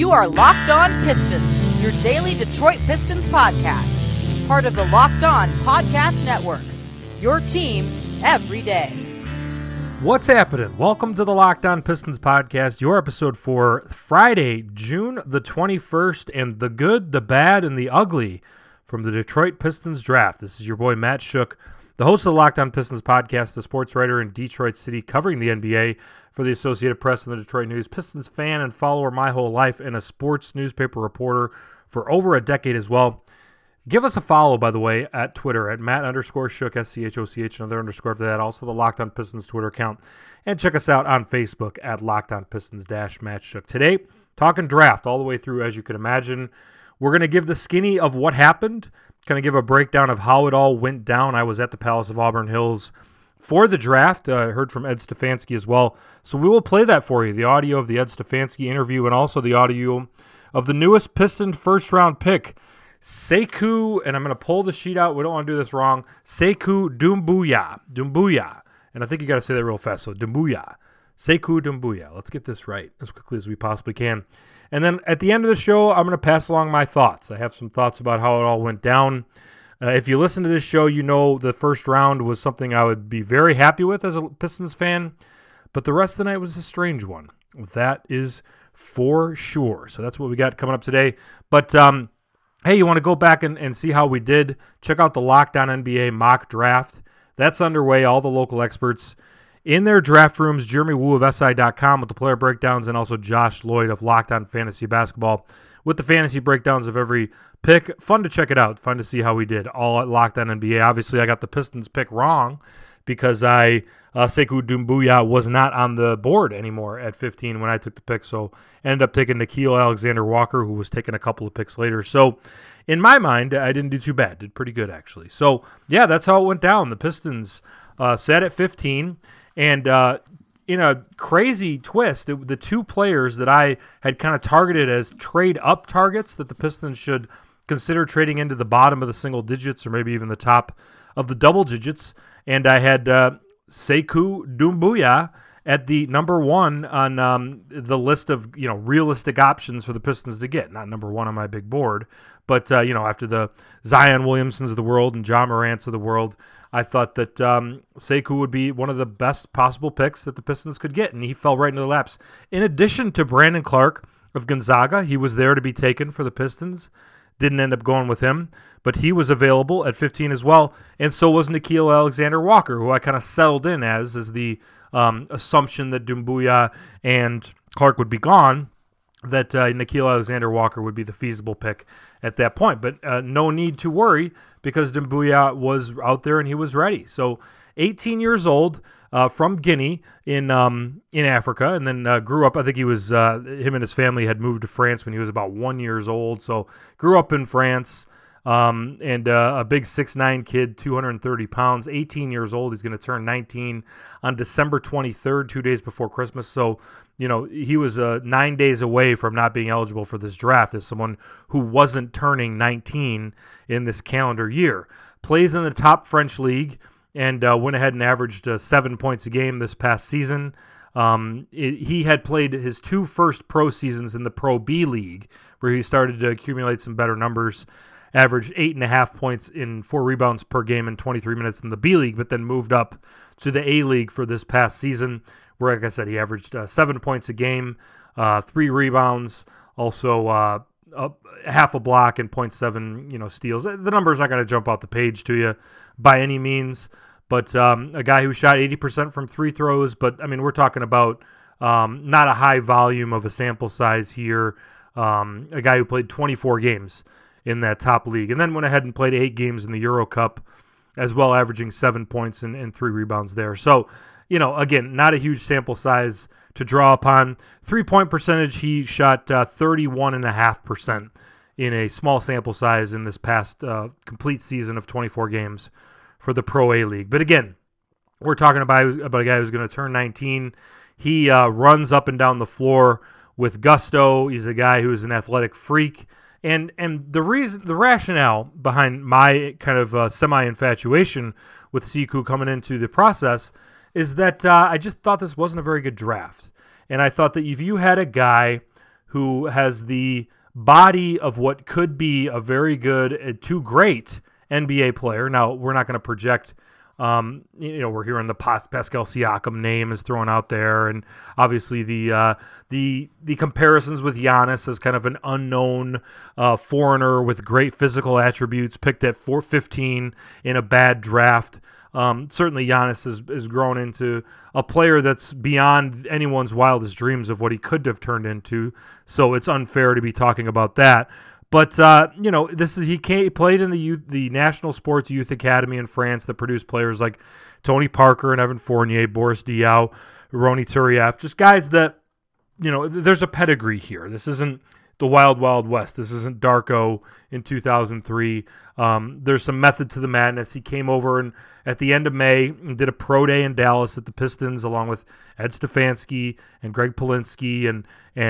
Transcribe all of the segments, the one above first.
You are Locked On Pistons, your daily Detroit Pistons podcast. Part of the Locked On Podcast Network, your team every day. What's happening? Welcome to the Locked On Pistons podcast, your episode for Friday, June the 21st, and the good, the bad, and the ugly from the Detroit Pistons draft. This is your boy Matt Shook, the host of the Locked On Pistons podcast, the sports writer in Detroit City, covering the NBA for the Associated Press and the Detroit News, Pistons fan and follower my whole life, and a sports newspaper reporter for over a decade as well. Give us a follow, by the way, at Twitter, at Matt_Shook, SCHOCH, another underscore after that. Also the Locked On Pistons Twitter account. And check us out on Facebook at Locked On Pistons-Matt Shook. Today, talking draft all the way through, as you can imagine. We're going to give the skinny of what happened, kind of give a breakdown of how it all went down. I was at the Palace of Auburn Hills for the draft. I heard from Ed Stefanski as well. So we will play that for you, the audio of the Ed Stefanski interview and also the audio of the newest Piston first-round pick, Sekou, and I'm going to pull the sheet out. We don't want to do this wrong. Sekou Doumbouya. And I think you got to say that real fast. So Doumbouya. Sekou Doumbouya. Let's get this right as quickly as we possibly can. And then at the end of the show, I'm going to pass along my thoughts. I have some thoughts about how it all went down. If you listen to this show, you know the first round was something I would be very happy with as a Pistons fan. But the rest of the night was a strange one. That is for sure. So that's what we got coming up today. But, hey, you want to go back and see how we did? Check out the Locked On NBA mock draft. That's underway. All the local experts in their draft rooms. Jeremy Wu of SI.com with the player breakdowns, and also Josh Lloyd of Locked On Fantasy Basketball with the fantasy breakdowns of every pick. Fun to check it out. Fun to see how we did. All at Locked On NBA. Obviously, I got the Pistons pick wrong because Sekou Doumbouya was not on the board anymore at 15 when I took the pick. So ended up taking Nickeil Alexander-Walker, who was taken a couple of picks later. So in my mind, I didn't do too bad. Did pretty good, actually. So, yeah, that's how it went down. The Pistons sat at 15. And in a crazy twist, the two players that I had kind of targeted as trade-up targets that the Pistons should consider trading into the bottom of the single digits or maybe even the top of the double digits. And I had Sekou Doumbouya at the number one on the list of realistic options for the Pistons to get. Not number one on my big board, but after the Zion Williamsons of the world and Ja Morants of the world, I thought that Sekou would be one of the best possible picks that the Pistons could get, and he fell right into the laps. In addition to Brandon Clark of Gonzaga, he was there to be taken for the Pistons. Didn't end up going with him, but he was available at 15 as well, and so was Nickeil Alexander-Walker, who I kind of settled in as the assumption that Doumbouya and Clark would be gone, that Nickeil Alexander-Walker would be the feasible pick at that point. But no need to worry because Doumbouya was out there and he was ready. So 18 years old, from Guinea in Africa, and then grew up. I think he was him and his family had moved to France when he was about 1 year old. So grew up in France, and a big 6'9" kid, 230 pounds, 18 years old. He's going to turn 19 on December 23rd, 2 days before Christmas. So he was 9 days away from not being eligible for this draft as someone who wasn't turning 19 in this calendar year. Plays in the top French league. And went ahead and averaged 7 points a game this past season. He had played his two first pro seasons in the Pro B League, where he started to accumulate some better numbers. Averaged 8.5 points in 4 rebounds per game in 23 minutes in the B League, but then moved up to the A League for this past season, where, like I said, he averaged 7 points a game, 3 rebounds, also half a block and 0.7 steals. The numbers aren't going to jump out the page to you by any means. But a guy who shot 80% from free throws. But, I mean, we're talking about not a high volume of a sample size here. A guy who played 24 games in that top league. And then went ahead and played 8 games in the Euro Cup as well, averaging 7 points and 3 rebounds there. So, again, not a huge sample size to draw upon. 3-point percentage, he shot 31.5% in a small sample size in this past complete season of 24 games for the Pro A League. But again, we're talking about a guy who's going to turn 19. He runs up and down the floor with gusto. He's a guy who's an athletic freak. And the rationale behind my kind of semi-infatuation with Sekou coming into the process is that I just thought this wasn't a very good draft. And I thought that if you had a guy who has the body of what could be a very good to great NBA player. Now, we're not going to project, we're hearing the Pascal Siakam name is thrown out there, and obviously the comparisons with Giannis as kind of an unknown foreigner with great physical attributes picked at 415 in a bad draft. Certainly Giannis has grown into a player that's beyond anyone's wildest dreams of what he could have turned into, so it's unfair to be talking about that. But, he played in the National Sports Youth Academy in France that produced players like Tony Parker and Evan Fournier, Boris Diaw, Rony Turiev, just guys that, there's a pedigree here. This isn't the Wild Wild West. This isn't Darko in 2003. There's some method to the madness. He came over and at the end of May and did a pro day in Dallas at the Pistons along with Ed Stefanski and Greg Polinsky and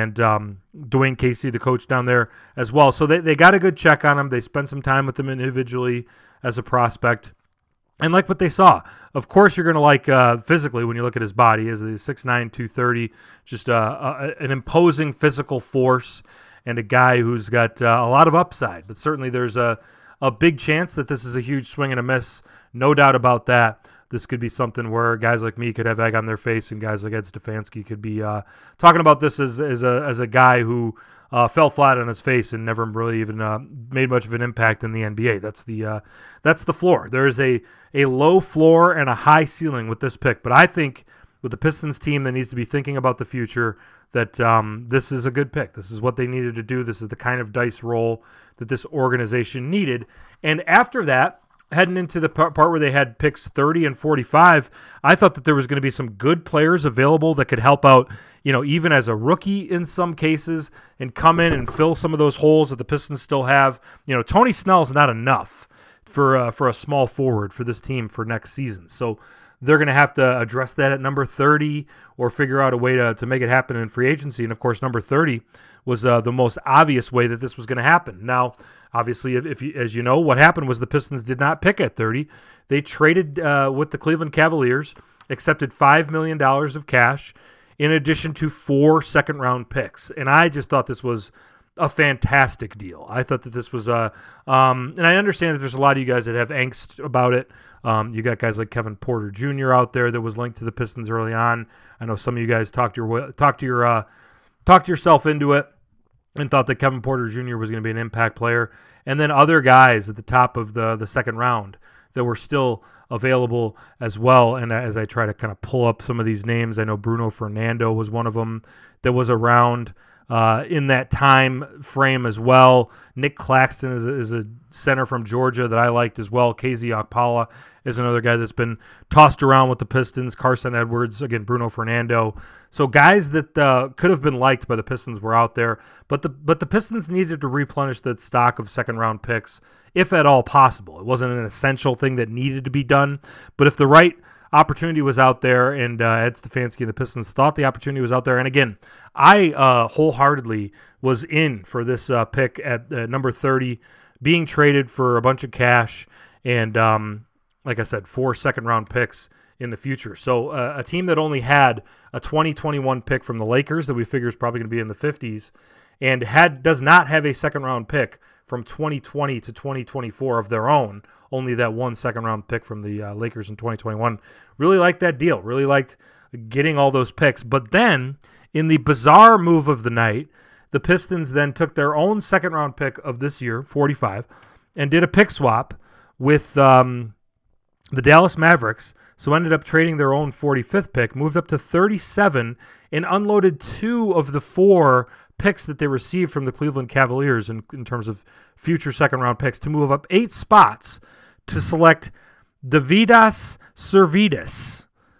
Dwayne Casey, the coach down there as well. So they got a good check on him. They spent some time with him individually as a prospect and like what they saw. Of course, you're going to like physically when you look at his body. He's 6'9", 230, just an imposing physical force and a guy who's got a lot of upside. But certainly there's a big chance that this is a huge swing and a miss. No doubt about that. This could be something where guys like me could have egg on their face, and guys like Ed Stefanski could be talking about this as a guy who fell flat on his face and never really even made much of an impact in the NBA. That's the floor. There is a low floor and a high ceiling with this pick, but I think with the Pistons team that needs to be thinking about the future, that this is a good pick. This is what they needed to do. This is the kind of dice roll that this organization needed. And after that, heading into the part where they had picks 30 and 45, I thought that there was going to be some good players available that could help out, even as a rookie in some cases, and come in and fill some of those holes that the Pistons still have. Tony Snell's not enough for a small forward for this team for next season. So they're going to have to address that at number 30 or figure out a way to make it happen in free agency. And, of course, number 30 was the most obvious way that this was going to happen. Now, obviously, as you know, what happened was the Pistons did not pick at 30. They traded with the Cleveland Cavaliers, accepted $5 million of cash in addition to 4 second-round picks. And I just thought this was a fantastic deal. I thought that this was and I understand that there's a lot of you guys that have angst about it. You got guys like Kevin Porter Jr. out there that was linked to the Pistons early on. I know some of you guys talked yourself into it and thought that Kevin Porter Jr. was going to be an impact player. And then other guys at the top of the second round that were still available as well. And as I try to kind of pull up some of these names, I know Bruno Fernando was one of them that was around in that time frame as well. Nick Claxton is a center from Georgia that I liked as well. KZ Okpala is another guy that's been tossed around with the Pistons. Carson Edwards, again, Bruno Fernando. So guys that could have been liked by the Pistons were out there, but the Pistons needed to replenish that stock of second-round picks, if at all possible. It wasn't an essential thing that needed to be done, but if the right opportunity was out there, and Ed Stefanski and the Pistons thought the opportunity was out there, and again, I wholeheartedly was in for this pick at number 30, being traded for a bunch of cash, and like I said, 4 second-round picks in the future. So a team that only had a 2021 pick from the Lakers that we figure is probably going to be in the 50s, and does not have a second-round pick from 2020 to 2024 of their own, only that 1 second-round pick from the Lakers in 2021. Really liked that deal. Really liked getting all those picks. But then, in the bizarre move of the night, the Pistons then took their own second-round pick of this year, 45, and did a pick swap with the Dallas Mavericks, so ended up trading their own 45th pick, moved up to 37, and unloaded 2 of the 4 picks that they received from the Cleveland Cavaliers in terms of future second-round picks to move up 8 spots to select Davidas Servidis.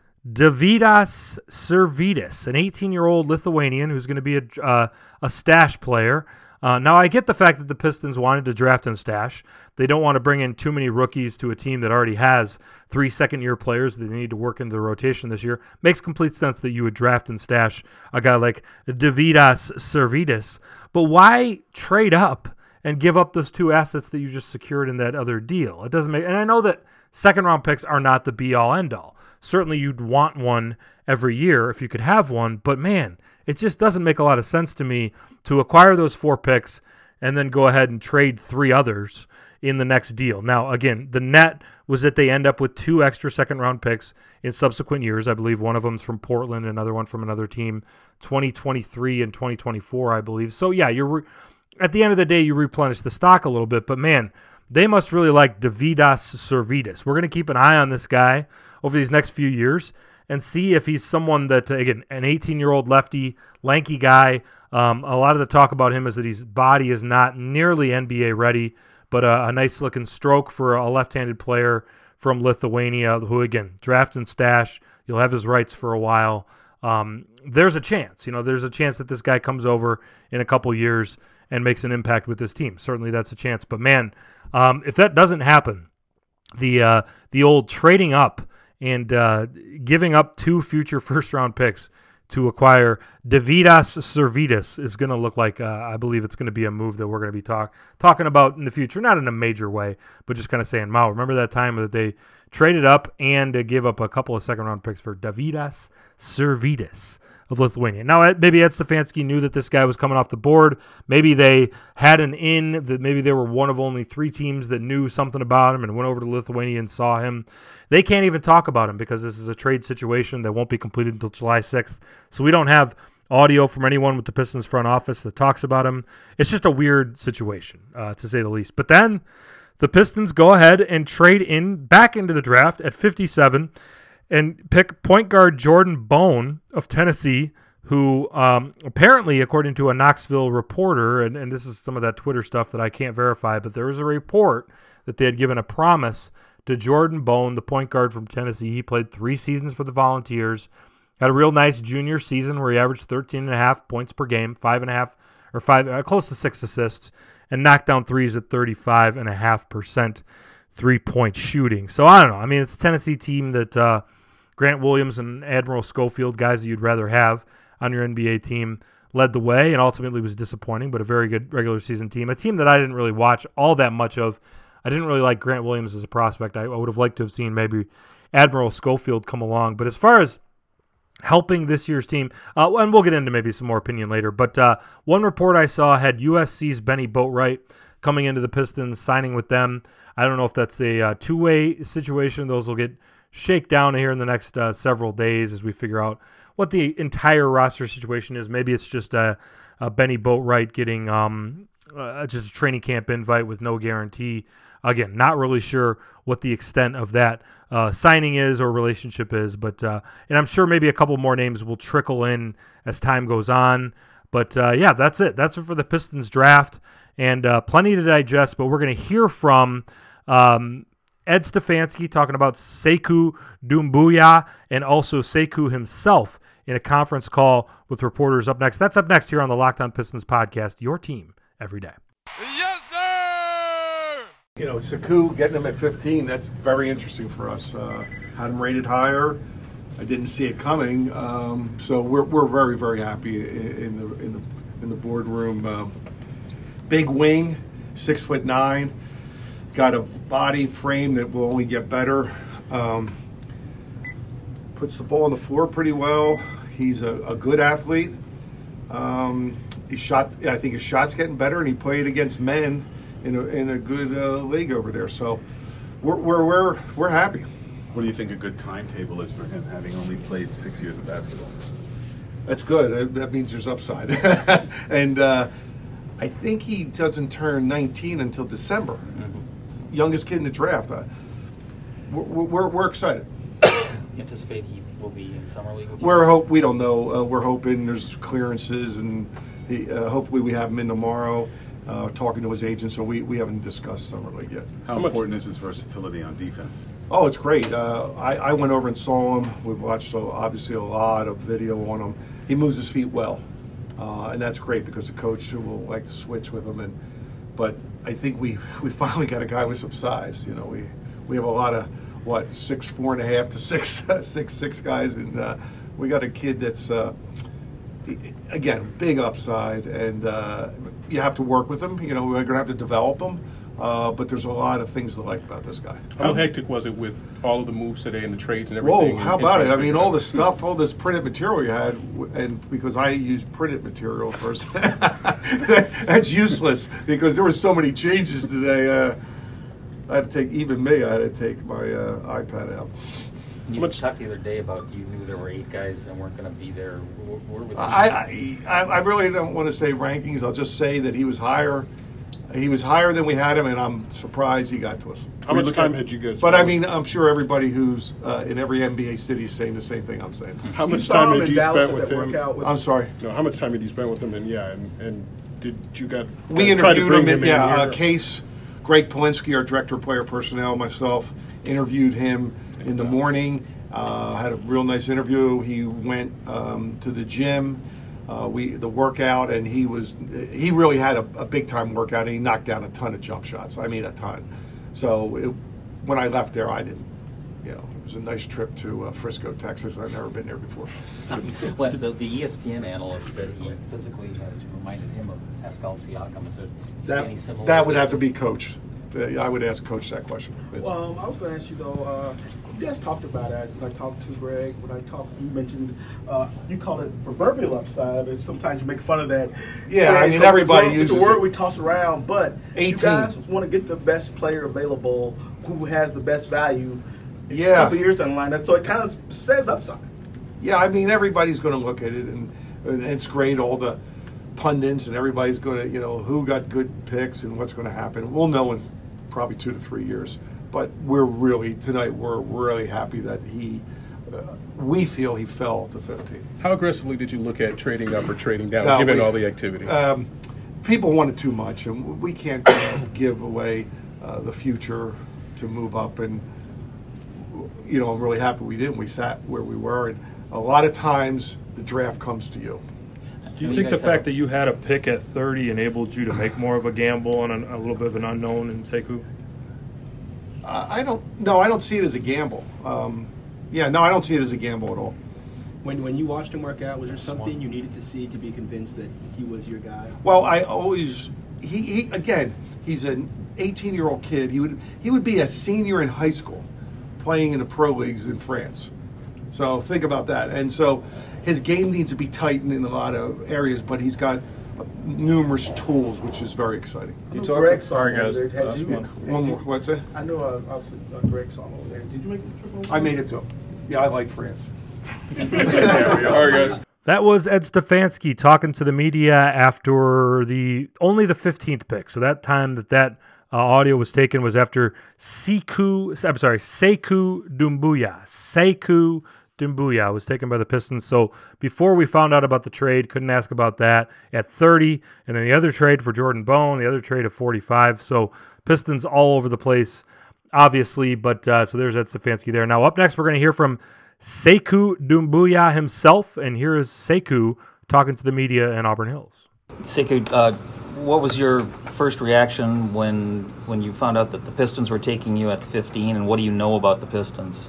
Davidas Servidis, an 18-year-old Lithuanian who's going to be a stash player. Now, I get the fact that the Pistons wanted to draft and stash. They don't want to bring in too many rookies to a team that already has 3 second-year players that they need to work into the rotation this year. Makes complete sense that you would draft and stash a guy like Davidas Servidis. But why trade up and give up those 2 assets that you just secured in that other deal? It doesn't make. And I know that second-round picks are not the be-all, end-all. Certainly, you'd want one every year if you could have one. But man, It just doesn't make a lot of sense to me to acquire those 4 picks and then go ahead and trade 3 others in the next deal. Now, again, the net was that they end up with 2 extra second-round picks in subsequent years. I believe one of them's from Portland, another one from another team, 2023 and 2024, I believe. So, yeah, at the end of the day, you replenish the stock a little bit. But, man, they must really like Deividas Sirvydis. We're going to keep an eye on this guy over these next few years and see if he's someone that, again, an 18-year-old lefty, lanky guy. A lot of the talk about him is that his body is not nearly NBA ready, but a nice-looking stroke for a left-handed player from Lithuania who, again, draft and stash. You'll have his rights for a while. There's a chance. There's a chance that this guy comes over in a couple years and makes an impact with this team. Certainly that's a chance. But, man, if that doesn't happen, the old trading up and giving up 2 future first-round picks to acquire Deividas Sirvydis is going to look like, I believe it's going to be a move that we're going to be talking about in the future. Not in a major way, but just kind of saying, wow, remember that time that they traded up and gave up a couple of second-round picks for Deividas Sirvydis of Lithuania. Now, maybe Ed Stefanski knew that this guy was coming off the board. Maybe they had an in, that maybe they were one of only 3 teams that knew something about him and went over to Lithuania and saw him. They can't even talk about him because this is a trade situation that won't be completed until July 6th. So we don't have audio from anyone with the Pistons front office that talks about him. It's just a weird situation, to say the least. But then the Pistons go ahead and trade back into the draft at 57 and pick point guard Jordan Bone of Tennessee, who apparently, according to a Knoxville reporter, and this is some of that Twitter stuff that I can't verify, but there was a report that they had given a promise to Jordan Bone, the point guard from Tennessee. He played 3 seasons for the Volunteers, had a real nice junior season where he averaged 13.5 points per game, 5.5 close to 6 assists, and knocked down threes at 35.5% three-point shooting. So I don't know. I mean, it's a Tennessee team that Grant Williams and Admiral Schofield, guys that you'd rather have on your NBA team, led the way and ultimately was disappointing, but a very good regular season team. A team that I didn't really watch all that much of. I didn't really like Grant Williams as a prospect. I would have liked to have seen maybe Admiral Schofield come along. But as far as helping this year's team, and we'll get into maybe some more opinion later, but one report I saw had USC's Benny Boatwright coming into the Pistons, signing with them. I don't know if that's a two-way situation. Those will get shaken down here in the next several days as we figure out what the entire roster situation is. Maybe it's just a Benny Boatwright getting just a training camp invite with no guarantee. Again, not really sure what the extent of that signing is or relationship is, but and I'm sure maybe a couple more names will trickle in as time goes on. But yeah, that's it. That's it for the Pistons draft, and plenty to digest. But we're going to hear from Ed Stefanski talking about Sekou Doumbouya and also Sekou himself in a conference call with reporters up next. That's up next here on the Locked On Pistons podcast, your team every day. Yes, sir! Sekou, getting him at 15, that's very interesting for us. Had him rated higher. I didn't see it coming. So we're very, very happy in the boardroom. Big wing, 6'9", got a body frame that will only get better. Puts the ball on the floor pretty well. He's a good athlete. I think his shot's getting better, and he played against men in a good league over there. So we're happy. What do you think a good timetable is for him, having only played 6 years of basketball? That's good. That means there's upside. And I think he doesn't turn 19 until December. Mm-hmm. Youngest kid in the draft. We're excited. You anticipate he will be in summer league with you? We don't know. We're hoping there's clearances, and hopefully we have him in tomorrow. Talking to his agent, so we haven't discussed summer league yet. How important is his versatility on defense? Oh, it's great. I went over and saw him. We've watched obviously a lot of video on him. He moves his feet well, and that's great because the coach will like to switch with him. But I think we finally got a guy with some size. We have a lot of 6'4.5" to 6'6" guys, and we got a kid that's again big upside, and you have to work with him. We're going to have to develop him, but there's a lot of things to like about this guy. How hectic was it with all of the moves today and the trades and everything? Whoa, how about it? I mean, all the stuff, all this printed material you had, and because I use printed material first, that's useless because there were so many changes today. I had to take, even me, I had to take my iPad out. You talked the other day about you knew there were 8 guys that weren't going to be there. Where was he? I really don't want to say rankings. I'll just say that he was higher. He was higher than we had him, and I'm surprised he got to us. How much time had you guys? But I mean, I'm sure everybody who's in every NBA city is saying the same thing I'm saying. How much time had you spent with him? I'm sorry. No, how much time had you spent with him? And did you got? We interviewed him. Case, Greg Polinsky, our director of player personnel, myself interviewed him in the morning. Had a real nice interview. He went to the gym. The workout, and he really had a big time workout, and he knocked down a ton of jump shots. I mean, a ton. So when I left there, I didn't. It was a nice trip to Frisco, Texas. I've never been there before. Well, the ESPN analyst said he physically reminded him of Pascal Siakam. Is there any similarities? That would have to be Coach. I would ask Coach that question. Well, I was going to ask you though. You guys talked about it. When I talked to Greg, you mentioned you call it proverbial upside, and sometimes you make fun of that. Yeah, I mean everybody uses it's a word we toss around, but 18. You guys want to get the best player available, who has the best value. Yeah, a couple years down the line, so it kind of says upside. Yeah, I mean everybody's going to look at it, and it's great. All the pundits and everybody's going to, who got good picks and what's going to happen. We'll know in probably 2 to 3 years. But we're really happy that we feel he fell to 15. How aggressively did you look at trading up or trading down, given all the activity? People wanted too much, and we can't give away the future to move up. And I'm really happy we didn't. We sat where we were, and a lot of times the draft comes to you. Do you think the fact that you had a pick at 30 enabled you to make more of a gamble on a little bit of an unknown in Sekou? I don't see it as a gamble. I don't see it as a gamble at all. When you watched him work out, was there something you needed to see to be convinced that he was your guy? Well, I always he's an 18-year-old kid. He would be a senior in high school playing in the pro leagues in France. So think about that. And so his game needs to be tightened in a lot of areas, but he's got numerous tools, which is very exciting. You talked to sorry guys. One more. What's it? I know obviously Greg saw over there. Did you make the trip over there? I made it to him. Yeah, I like France. There we are, guys. That was Ed Stefanski talking to the media after only the 15th pick. So that time that audio was taken was after Sekou Doumbouya. Sekou Doumbouya was taken by the Pistons. So before we found out about the trade, couldn't ask about that at 30. And then the other trade for Jordan Bone, the other trade at 45. So Pistons all over the place, obviously. But so there's Ed Stefanski there. Now up next, we're going to hear from Sekou Doumbouya himself. And here is Sekou talking to the media in Auburn Hills. Sekou, what was your first reaction when you found out that the Pistons were taking you at 15, and what do you know about the Pistons?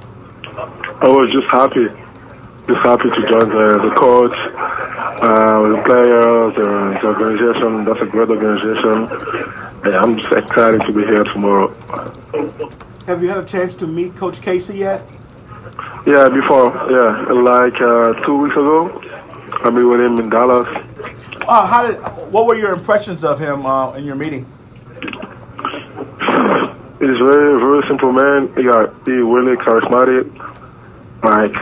I was just happy to join the coach, the players, the organization. That's a great organization. And I'm just excited to be here tomorrow. Have you had a chance to meet Coach Casey yet? Yeah, before. Yeah, like 2 weeks ago, I met with him in Dallas. What were your impressions of him in your meeting? He's very, very simple man. He really charismatic. Like,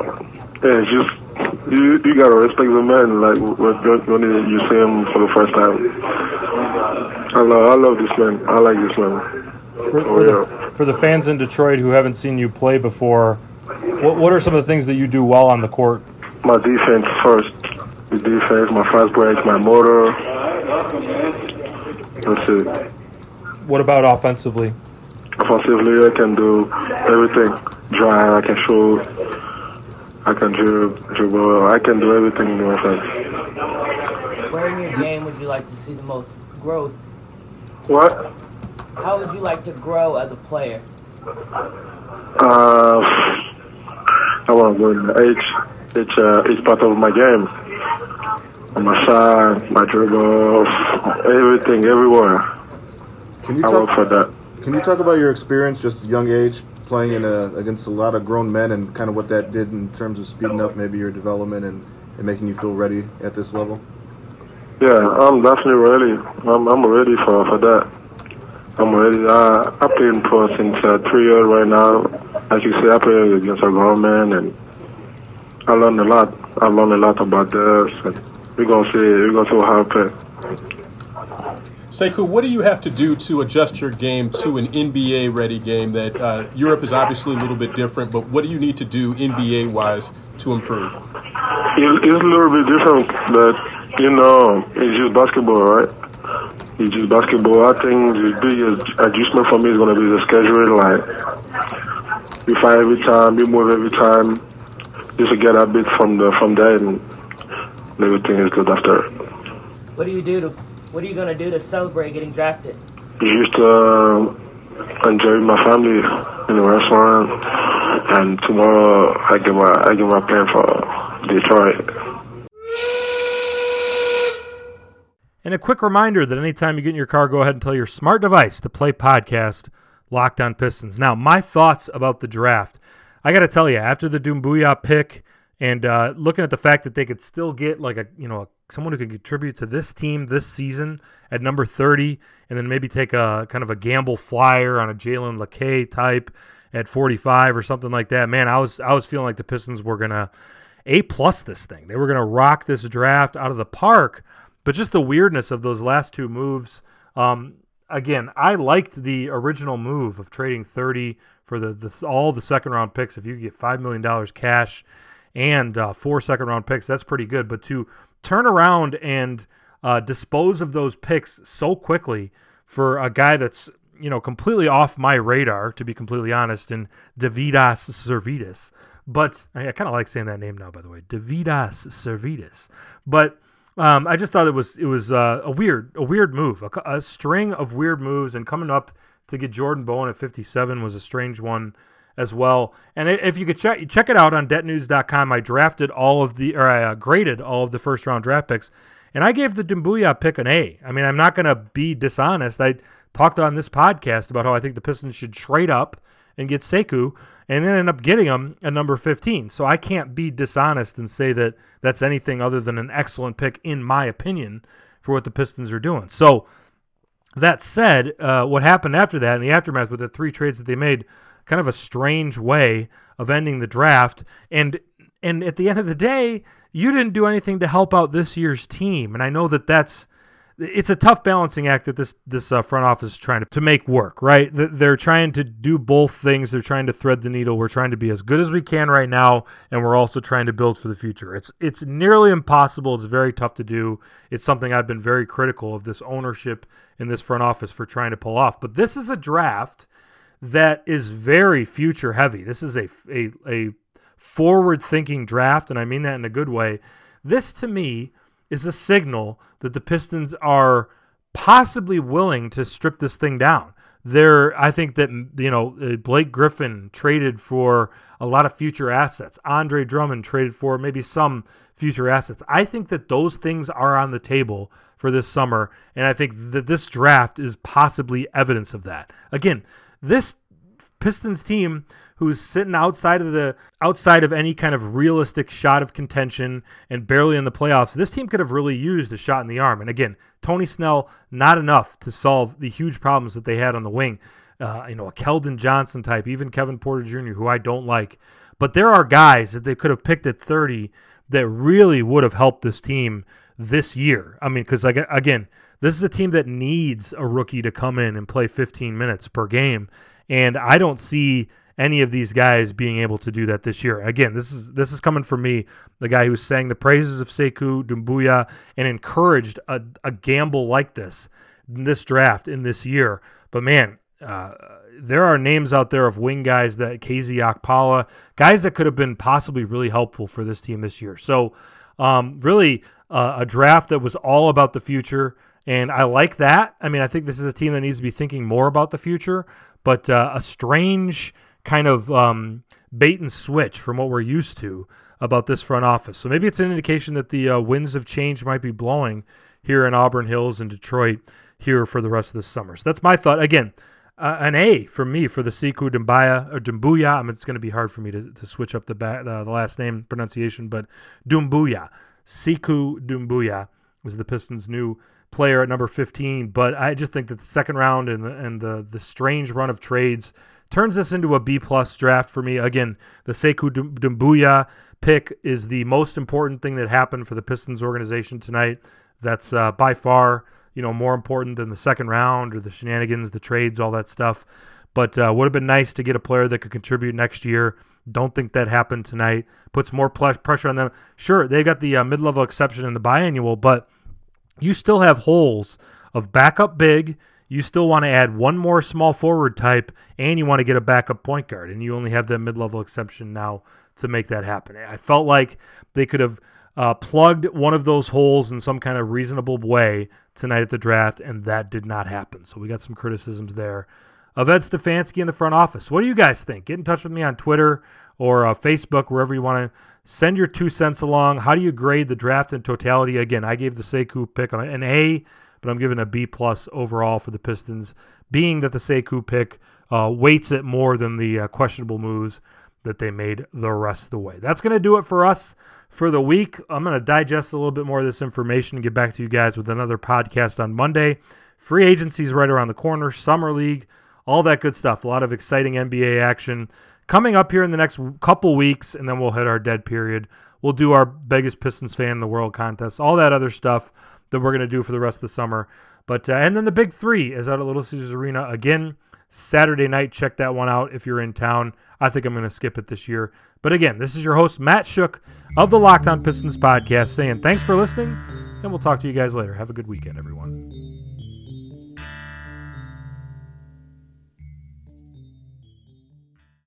you gotta respect the man. Like when you see him for the first time. I love this man. I like this man. For the fans in Detroit who haven't seen you play before, what are some of the things that you do well on the court? My defense first. The defense, my fast break, my motor. That's it. What about offensively? Offensively, I can do everything. Drive, I can shoot, I can dribble, I can do everything in the offense. Where in your game would you like to see the most growth? What? How would you like to grow as a player? I want to go in each part of my game. On my side, my dribble, everything, everywhere. I work for that. Can you talk about your experience, just young age, playing against a lot of grown men, and kind of what that did in terms of speeding up maybe your development and making you feel ready at this level? Yeah, I'm definitely ready. I'm ready for that. I'm ready. I play in pro since 3 years right now. As you say, I play against a grown man, and I learned a lot. I learned a lot about this, and we're gonna see how I play. Sekou, what do you have to do to adjust your game to an NBA-ready game? That Europe is obviously a little bit different, but what do you need to do NBA-wise to improve? It's a little bit different, but it's just basketball, right? It's just basketball. I think the biggest adjustment for me is going to be the schedule. Like, we fight every time, we move every time, just to get a bit from there, and everything is good after. What are you going to do to celebrate getting drafted? Just enjoy my family in the restaurant, and tomorrow I get my plan for Detroit. And a quick reminder that anytime you get in your car, go ahead and tell your smart device to play podcast Locked On Pistons. Now, my thoughts about the draft. I got to tell you, after the Doumbouya pick and looking at the fact that they could still get like someone who could contribute to this team this season at number 30, and then maybe take a kind of a gamble flyer on a Jalen LeCae type at 45 or something like that. Man, I was feeling like the Pistons were gonna A+ this thing. They were gonna rock this draft out of the park. But just the weirdness of those last two moves. Again, I liked the original move of trading 30 for all the second-round picks. If you get $5 million cash and 4 second-round picks, that's pretty good. But to turn around and dispose of those picks so quickly for a guy that's completely off my radar, to be completely honest, in Davidas Servidas. But I kind of like saying that name now, by the way, Davidas Servidas. But I just thought it was a weird move, a string of weird moves, and coming up to get Jordan Bowen at 57 was a strange one as well. And if you could check it out on DebtNews.com, I graded all of the first round draft picks, and I gave the Doumbouya pick an A. I mean, I'm not going to be dishonest. I talked on this podcast about how I think the Pistons should trade up and get Sekou, and then end up getting him at number 15. So I can't be dishonest and say that that's anything other than an excellent pick, in my opinion, for what the Pistons are doing. So that said, what happened after that in the aftermath with the 3 trades that they made, kind of a strange way of ending the draft. And at the end of the day, you didn't do anything to help out this year's team. And I know it's a tough balancing act that this front office is trying to make work, right? They're trying to do both things. They're trying to thread the needle. We're trying to be as good as we can right now, and we're also trying to build for the future. It's nearly impossible. It's very tough to do. It's something I've been very critical of this ownership in this front office for trying to pull off. But this is a draft that is very future heavy. This is a forward-thinking draft, and I mean that in a good way. This, to me, is a signal that the Pistons are possibly willing to strip this thing down. I think that Blake Griffin traded for a lot of future assets. Andre Drummond traded for maybe some future assets. I think that those things are on the table for this summer, and I think that this draft is possibly evidence of that. Again, this Pistons team who's sitting outside of any kind of realistic shot of contention and barely in the playoffs, this team could have really used a shot in the arm. And again, Tony Snell, not enough to solve the huge problems that they had on the wing. A Keldon Johnson type, even Kevin Porter Jr., who I don't like. But there are guys that they could have picked at 30 that really would have helped this team this year. I mean, because again, this is a team that needs a rookie to come in and play 15 minutes per game. And I don't see any of these guys being able to do that this year. Again, this is coming from me, the guy who sang the praises of Sekou Doumbouya and encouraged a gamble like this in this draft in this year. But man, there are names out there of wing guys, that KZ Okpala, guys that could have been possibly really helpful for this team this year. So really a draft that was all about the future, and I like that. I mean, I think this is a team that needs to be thinking more about the future, but a strange kind of bait and switch from what we're used to about this front office. So maybe it's an indication that the winds of change might be blowing here in Auburn Hills and Detroit here for the rest of the summer. So that's my thought. Again, an A for me for the Sekou Doumbouya. I mean, it's going to be hard for me to switch up the last name pronunciation, but Doumbouya. Sekou Doumbouya was the Pistons' new player at number 15. But I just think that the second round and the strange run of trades turns this into a B-plus draft for me. Again, the Sekou Doumbouya pick is the most important thing that happened for the Pistons organization tonight. That's by far, more important than the second round or the shenanigans, the trades, all that stuff. But would have been nice to get a player that could contribute next year. Don't think that happened tonight. Puts more pressure on them. Sure, they got the mid-level exception in the biannual, but you still have holes of backup big. You still want to add one more small forward type, and you want to get a backup point guard, and you only have that mid-level exception now to make that happen. I felt like they could have plugged one of those holes in some kind of reasonable way tonight at the draft, and that did not happen. So we got some criticisms there of Ed Stefanski in the front office. What do you guys think? Get in touch with me on Twitter or Facebook, wherever you want to send your 2 cents along. How do you grade the draft in totality? Again, I gave the Sekou pick an A, but I'm giving a B-plus overall for the Pistons, being that the Sekou pick weights it more than the questionable moves that they made the rest of the way. That's going to do it for us for the week. I'm going to digest a little bit more of this information and get back to you guys with another podcast on Monday. Free agency is right around the corner, summer league, all that good stuff. A lot of exciting NBA action coming up here in the next couple weeks, and then we'll hit our dead period. We'll do our biggest Pistons fan in the world contest, all that other stuff that we're going to do for the rest of the summer. But and then the big three is out at Little Caesars Arena again Saturday night. Check that one out if you're in town. I think I'm going to skip it this year. But again, this is your host, Matt Shook of the Locked On Pistons podcast, saying thanks for listening, and we'll talk to you guys later. Have a good weekend, everyone.